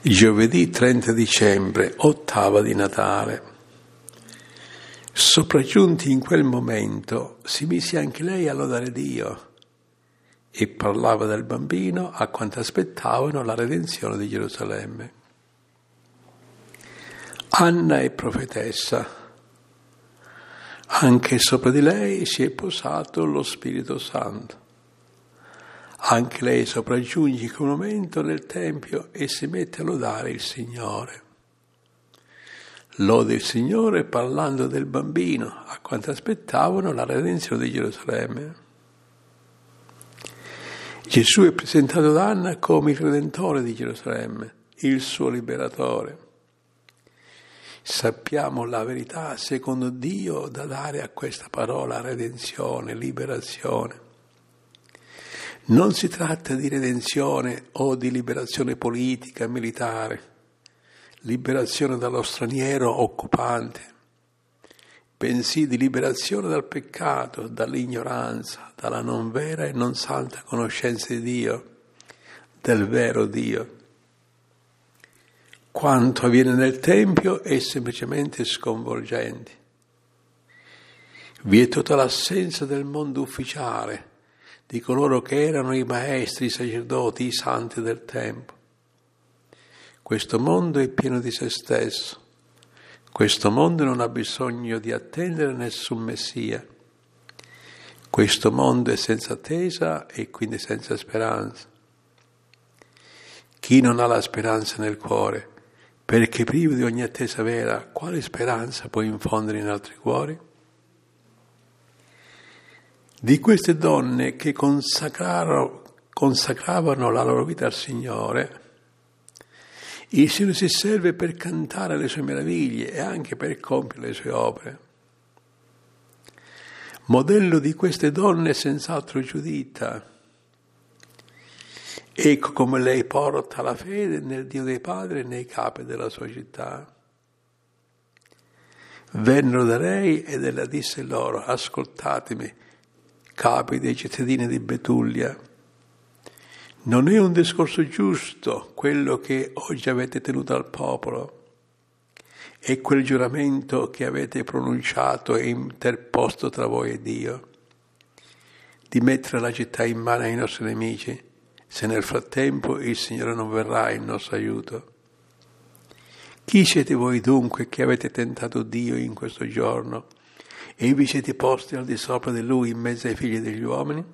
Giovedì 30 dicembre, ottava di Natale. Sopraggiunti in quel momento, si mise anche lei a lodare Dio e parlava del bambino a quanti aspettavano la redenzione di Gerusalemme. Anna è profetessa. Anche sopra di lei si è posato lo Spirito Santo. Anche lei sopraggiunge in quel momento nel Tempio e si mette a lodare il Signore. Lode il Signore parlando del bambino, a quanti aspettavano la redenzione di Gerusalemme. Gesù è presentato da Anna come il Redentore di Gerusalemme, il suo Liberatore. Sappiamo la verità secondo Dio da dare a questa parola redenzione, liberazione. Non si tratta di redenzione o di liberazione politica, militare, liberazione dallo straniero occupante, bensì di liberazione dal peccato, dall'ignoranza, dalla non vera e non santa conoscenza di Dio, del vero Dio. Quanto avviene nel Tempio è semplicemente sconvolgente. Vi è tutta l'assenza del mondo ufficiale, di coloro che erano i maestri, i sacerdoti, i santi del tempo. Questo mondo è pieno di se stesso. Questo mondo non ha bisogno di attendere nessun Messia. Questo mondo è senza attesa e quindi senza speranza. Chi non ha la speranza nel cuore, perché privo di ogni attesa vera, quale speranza può infondere in altri cuori? Di queste donne che consacravano la loro vita al Signore, il Signore si serve per cantare le sue meraviglie e anche per compiere le sue opere. Modello di queste donne è senz'altro Giuditta. Ecco come lei porta la fede nel Dio dei padri e nei capi della sua città. Vennero da lei ed ella disse loro: ascoltatemi, capi dei cittadini di Betullia. Non è un discorso giusto quello che oggi avete tenuto al popolo. È quel giuramento che avete pronunciato e interposto tra voi e Dio, di mettere la città in mano ai nostri nemici, se nel frattempo il Signore non verrà in nostro aiuto. Chi siete voi dunque che avete tentato Dio in questo giorno e vi siete posti al di sopra di Lui in mezzo ai figli degli uomini?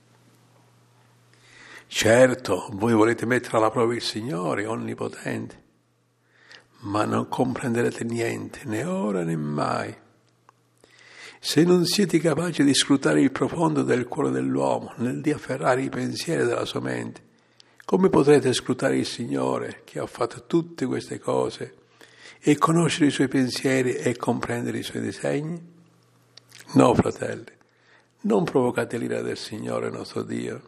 Certo, voi volete mettere alla prova il Signore onnipotente, ma non comprenderete niente, né ora né mai. Se non siete capaci di scrutare il profondo del cuore dell'uomo, nel di afferrare i pensieri della sua mente, come potrete scrutare il Signore che ha fatto tutte queste cose e conoscere i suoi pensieri e comprendere i suoi disegni? No, fratelli, non provocate l'ira del Signore nostro Dio.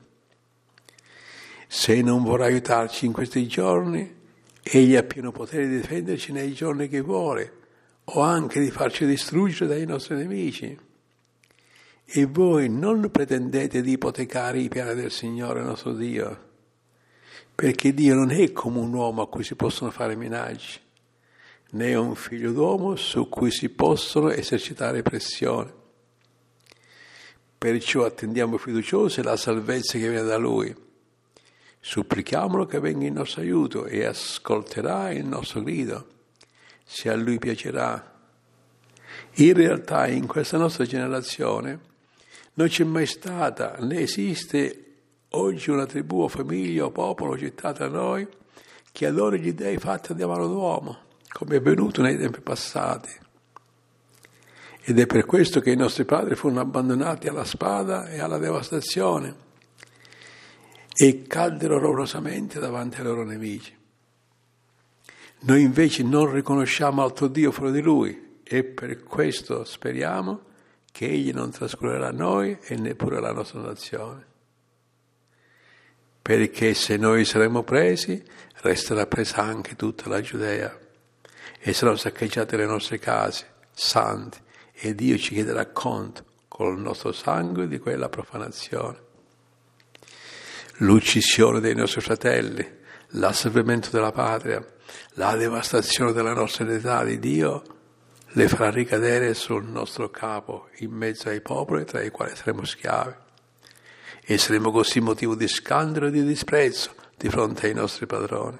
Se non vorrà aiutarci in questi giorni, Egli ha pieno potere di difenderci nei giorni che vuole, o anche di farci distruggere dai nostri nemici. E voi non pretendete di ipotecare i piani del Signore nostro Dio, perché Dio non è come un uomo a cui si possono fare minacce, né un figlio d'uomo su cui si possono esercitare pressioni. Perciò attendiamo fiduciosi la salvezza che viene da Lui. Supplichiamolo che venga in nostro aiuto e ascolterà il nostro grido, se a Lui piacerà. In realtà in questa nostra generazione non c'è mai stata né esiste oggi una tribù o famiglia o popolo o città tra noi che adori gli dei fatti da mano d'uomo, come è avvenuto nei tempi passati. Ed è per questo che i nostri padri furono abbandonati alla spada e alla devastazione e caddero dolorosamente davanti ai loro nemici. Noi invece non riconosciamo altro Dio fuori di Lui e per questo speriamo che Egli non trascurerà noi e neppure la nostra nazione. Perché se noi saremo presi, resterà presa anche tutta la Giudea e saranno saccheggiate le nostre case sante e Dio ci chiederà conto col nostro sangue di quella profanazione. L'uccisione dei nostri fratelli, l'asservimento della patria, la devastazione della nostra eredità di Dio, le farà ricadere sul nostro capo, in mezzo ai popoli tra i quali saremo schiavi. E saremo così motivo di scandalo e di disprezzo di fronte ai nostri padroni.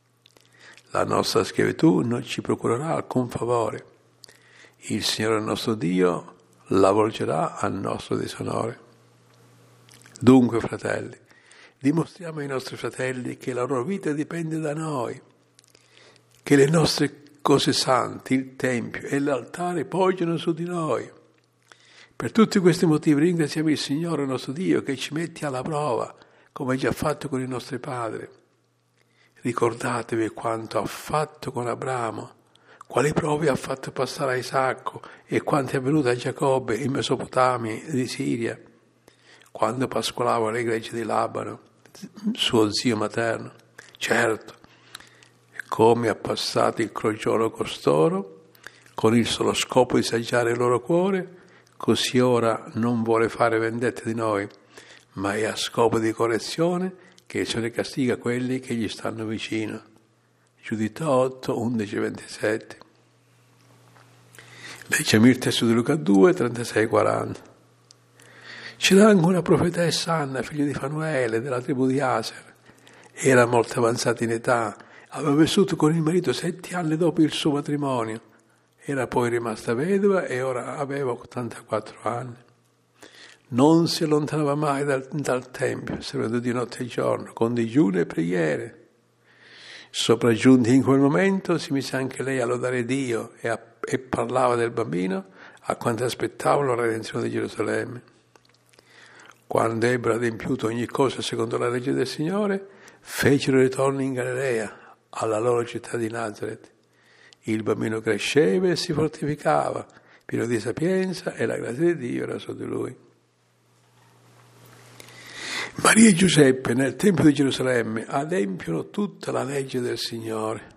La nostra schiavitù non ci procurerà alcun favore. Il Signore nostro Dio la volgerà al nostro disonore. Dunque, fratelli, dimostriamo ai nostri fratelli che la loro vita dipende da noi, che le nostre cose sante, il Tempio e l'altare poggiano su di noi. Per tutti questi motivi ringraziamo il Signore nostro Dio che ci mette alla prova, come ha già fatto con i nostri padri. Ricordatevi quanto ha fatto con Abramo, quali prove ha fatto passare a Isacco e quanto è avvenuto a Giacobbe in Mesopotamia di Siria, quando pascolava le greggi di Labano, suo zio materno. Certo, come ha passato il crogiolo costoro, con il solo scopo di saggiare il loro cuore, così ora non vuole fare vendette di noi, ma è a scopo di correzione che il Signore castiga quelli che gli stanno vicino. Giudito 8, 11, 27. Leggiamo il testo di Luca 2, 36, 40. C'era anche una profetessa Anna, figlia di Fanuele, della tribù di Aser. Era molto avanzata in età, aveva vissuto con il marito 7 anni dopo il suo matrimonio. Era poi rimasta vedova e ora aveva 84 anni. Non si allontanava mai dal Tempio, servendo di notte e giorno, con digiuni e preghiere. Sopraggiunti in quel momento si mise anche lei a lodare Dio e parlava del bambino a quanti aspettavano la redenzione di Gerusalemme. Quando ebbero adempiuto ogni cosa secondo la legge del Signore, fecero ritorno in Galilea, alla loro città di Nazaret. Il bambino cresceva e si fortificava, pieno di sapienza, e la grazia di Dio era su di lui. Maria e Giuseppe nel Tempio di Gerusalemme adempiono tutta la legge del Signore.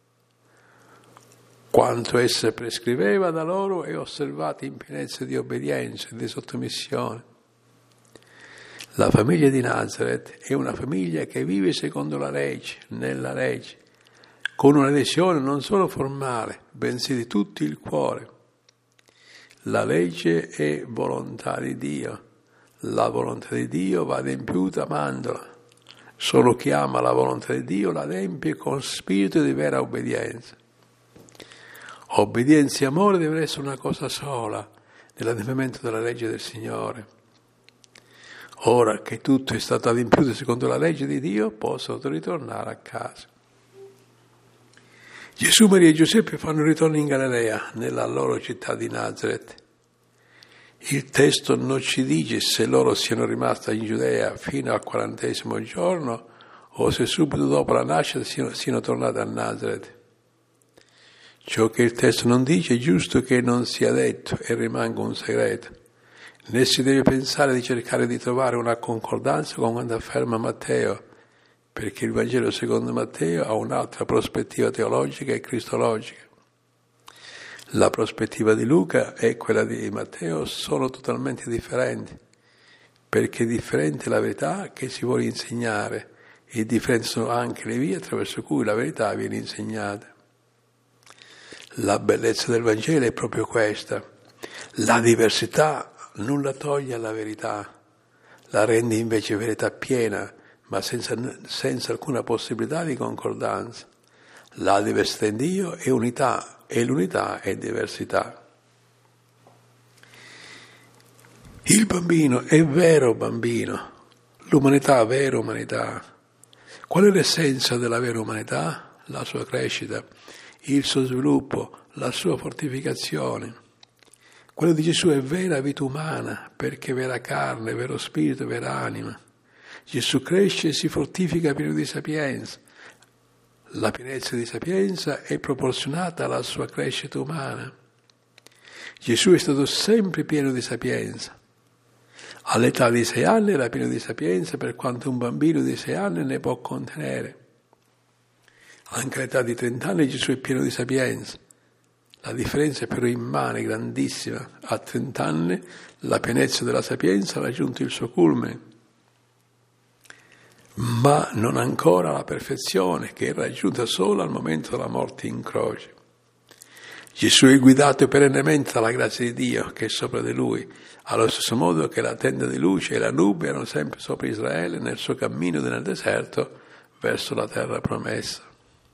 Quanto essa prescriveva da loro è osservato in pienezza di obbedienza e di sottomissione. La famiglia di Nazaret è una famiglia che vive secondo la legge, nella legge, con un'adesione non solo formale, bensì di tutto il cuore. La legge è volontà di Dio. La volontà di Dio va adempiuta amandola. Solo chi ama la volontà di Dio la adempie con spirito di vera obbedienza. Obbedienza e amore devono essere una cosa sola nell'adempimento della legge del Signore. Ora che tutto è stato adempiuto secondo la legge di Dio, possono ritornare a casa. Gesù, Maria e Giuseppe fanno ritorno in Galilea, nella loro città di Nazaret. Il testo non ci dice se loro siano rimasti in Giudea fino al 40° giorno o se subito dopo la nascita siano tornati a Nazaret. Ciò che il testo non dice è giusto che non sia detto e rimanga un segreto. Né si deve pensare di cercare di trovare una concordanza con quanto afferma Matteo, perché il Vangelo secondo Matteo ha un'altra prospettiva teologica e cristologica. La prospettiva di Luca e quella di Matteo sono totalmente differenti, perché è differente la verità che si vuole insegnare e differenti sono anche le vie attraverso cui la verità viene insegnata. La bellezza del Vangelo è proprio questa. La diversità nulla toglie alla verità, la rende invece verità piena, ma senza alcuna possibilità di concordanza. La diversità in Dio è unità, e l'unità è diversità. Il bambino è vero bambino, l'umanità è vera umanità. Qual è l'essenza della vera umanità? La sua crescita, il suo sviluppo, la sua fortificazione. Quello di Gesù è vera vita umana, perché è vera carne, vero spirito, vera anima. Gesù cresce e si fortifica pieno di sapienza. La pienezza di sapienza è proporzionata alla sua crescita umana. Gesù è stato sempre pieno di sapienza. All'età di 6 anni era pieno di sapienza per quanto un bambino di 6 anni ne può contenere. Anche all'età di 30 anni Gesù è pieno di sapienza. La differenza è però immane, grandissima. A 30 anni la pienezza della sapienza ha raggiunto il suo culmine. ma non ancora la perfezione che è raggiunta solo al momento della morte in croce. Gesù è guidato perennemente dalla grazia di Dio che è sopra di lui, allo stesso modo che la tenda di luce e la nube erano sempre sopra Israele nel suo cammino nel deserto verso la terra promessa.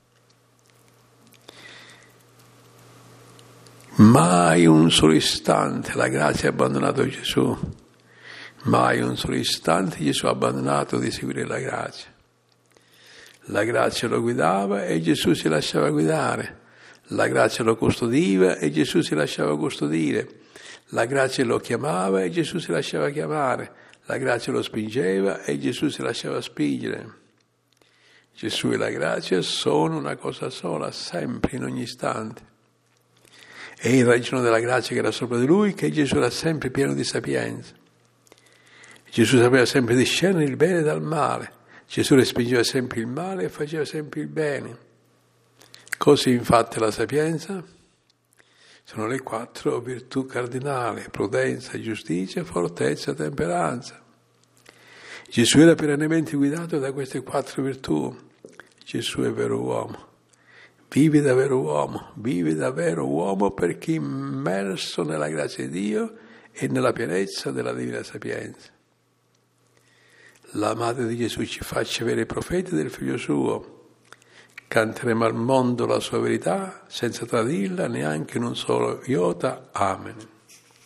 Mai un solo istante la grazia ha abbandonato Gesù, mai un solo istante Gesù ha abbandonato di seguire la grazia. La grazia lo guidava e Gesù si lasciava guidare. La grazia lo custodiva e Gesù si lasciava custodire. La grazia lo chiamava e Gesù si lasciava chiamare. La grazia lo spingeva e Gesù si lasciava spingere. Gesù e la grazia sono una cosa sola, sempre, in ogni istante. È in ragione della grazia che era sopra di lui che Gesù era sempre pieno di sapienza. Gesù sapeva sempre discernere il bene dal male. Gesù respingeva sempre il male e faceva sempre il bene. Così infatti la sapienza sono le 4 virtù cardinali: prudenza, giustizia, fortezza, temperanza. Gesù era perennemente guidato da queste 4 virtù. Gesù è vero uomo. Vive da vero uomo perché immerso nella grazia di Dio e nella pienezza della divina sapienza. La madre di Gesù ci faccia veri profeti del figlio suo. Canteremo al mondo la sua verità senza tradirla neanche in un solo iota. Amen.